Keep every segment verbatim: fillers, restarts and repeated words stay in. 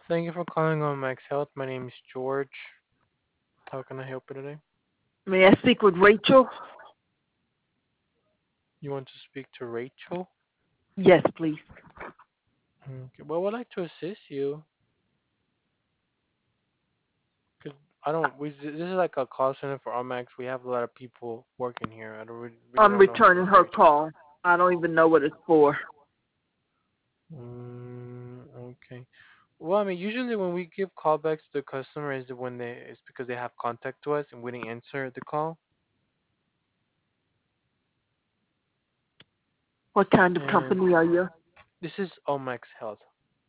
Thank you for calling on Max Health. My name is George. How can I help you today? May I speak with Rachel? You want to speak to Rachel? Yes, please. Okay. Well, I'd like to assist you. Cause I don't. We this is like a call center for Max. We have a lot of people working here. I don't really, really I'm don't know who returning to her reach. call. I don't even know what it's for. Mm, okay. Well, I mean, usually when we give callbacks to the customer is when they it's because they have contact to us and we didn't answer the call. What kind of And company are you? this is Omax Health.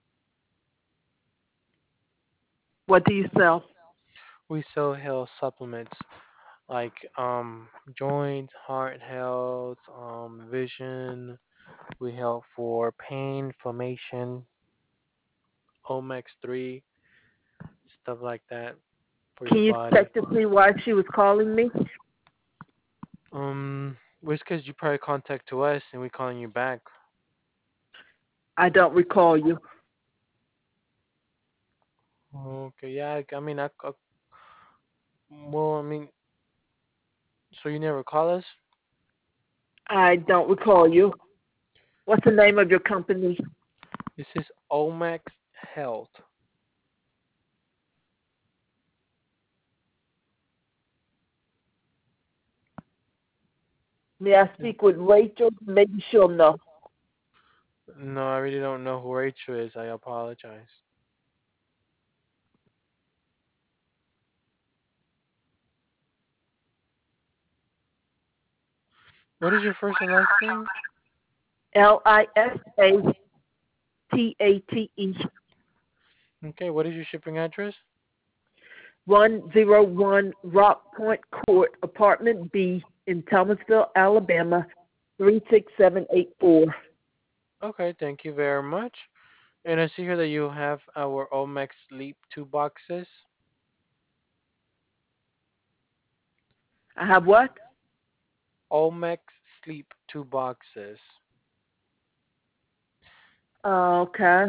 What do you sell? We sell health supplements like um joint, heart health, um vision. We help for pain, inflammation, Omex three, stuff like that for your Can you body. check to see why she was calling me? Um, well, it's because you probably contact to us and we calling you back. I don't recall you. Okay, yeah. I, I mean, I, I well, I mean, so you never call us? I don't recall you. What's the name of your company? This is Omex Health. May I speak with Rachel? Maybe she'll know. No, I really don't know who Rachel is. I apologize. What is your first and last name? L I S A T A T E. Okay, what is your shipping address? one oh one Rock Point Court, Apartment B, in Thomasville, Alabama, three six seven eight four. Okay, thank you very much. And I see here that you have our Omex Sleep two boxes. I have what? Omex Sleep two boxes. Okay.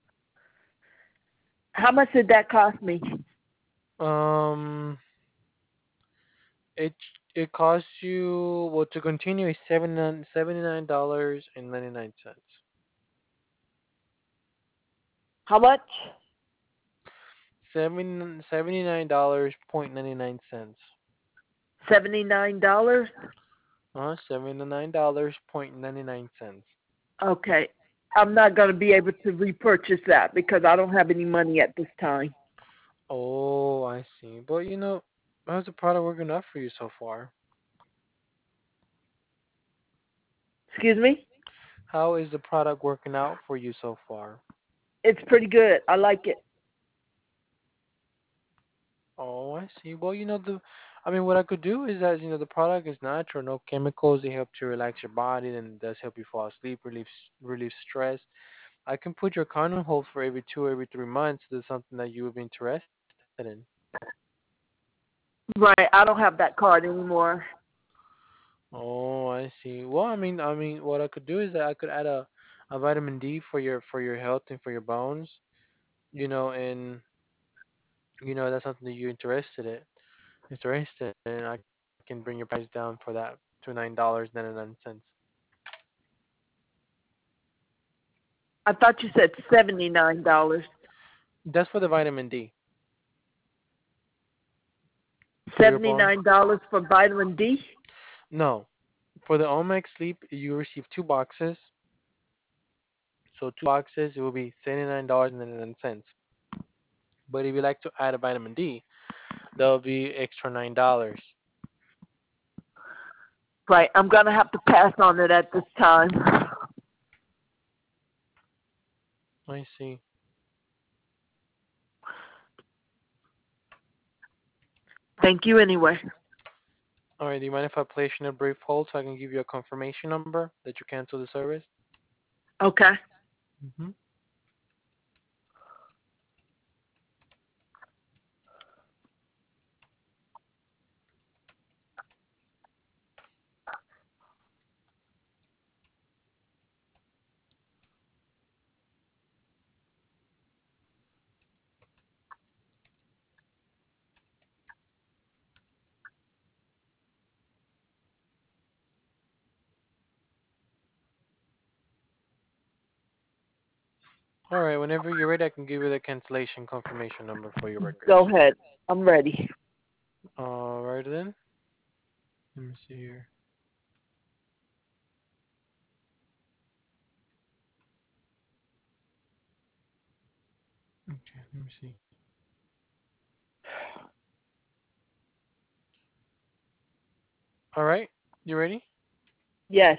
How much did that cost me? Um, it it costs you well to continue is seven seventy nine dollars and ninety nine cents. How much? Seven seventy nine dollars point ninety nine cents. Seventy-nine dollars. Uh, seventy nine dollars point ninety nine cents. Okay. I'm not going to be able to repurchase that because I don't have any money at this time. Oh, I see. But you know, how's the product working out for you so far? Excuse me? How is the product working out for you so far? It's pretty good. I like it. Oh, I see. Well, you know the, I mean, what I could do is that you know the product is natural, no chemicals. They help to relax your body and does help you fall asleep, relieve relieve stress. I can put your account on hold for every two, every three months. Is something that you would be interested in. Right. I don't have that card anymore. Oh, I see. Well, I mean, I mean, what I could do is that I could add a, a vitamin D for your for your health and for your bones. You know, and you know that's something that you're interested in. Interested, and I can bring your price down for that to nine dollars ninety nine cents. I thought you said seventy-nine dollars. That's for the vitamin D for your bone. seventy-nine dollars for vitamin D? No, for the Omex Sleep, you receive two boxes. So two boxes, it will be seventy nine dollars and ninety nine cents. But if you like to add a vitamin D, that will be extra nine dollars. Right. I'm going to have to pass on it at this time. I see. Thank you anyway. All right. Do you mind if I place you in a brief hold so I can give you a confirmation number that you cancel the service? Okay. Mm-hmm. All right, whenever you're ready, I can give you the cancellation confirmation number for your Go records. ahead. I'm ready. All right then. Let me see here. Okay, let me see. All right, you ready? Yes.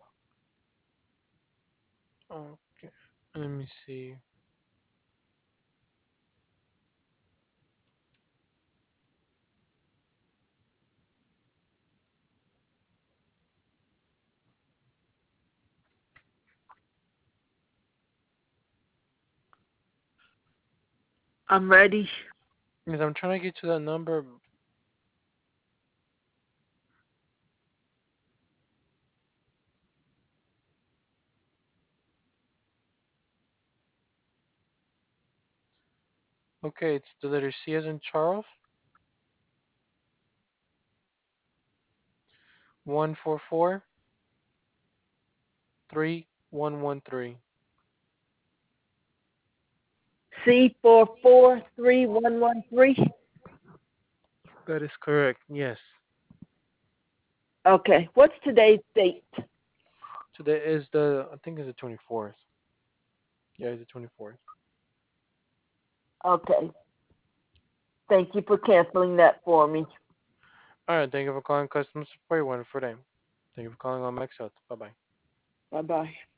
Okay. Let me see. I'm ready. Yes, I'm trying to get to that number. Okay, it's the letter C as in Charles. One four four three one one three. C four four three one one three. That is correct. Yes. Okay. What's today's date? Today is the I think it's the twenty fourth. Yeah, it's the twenty fourth. Okay. Thank you for canceling that for me. All right. Thank you for calling customer support. One for them. Thank you for calling on Max Health. Bye bye. Bye bye.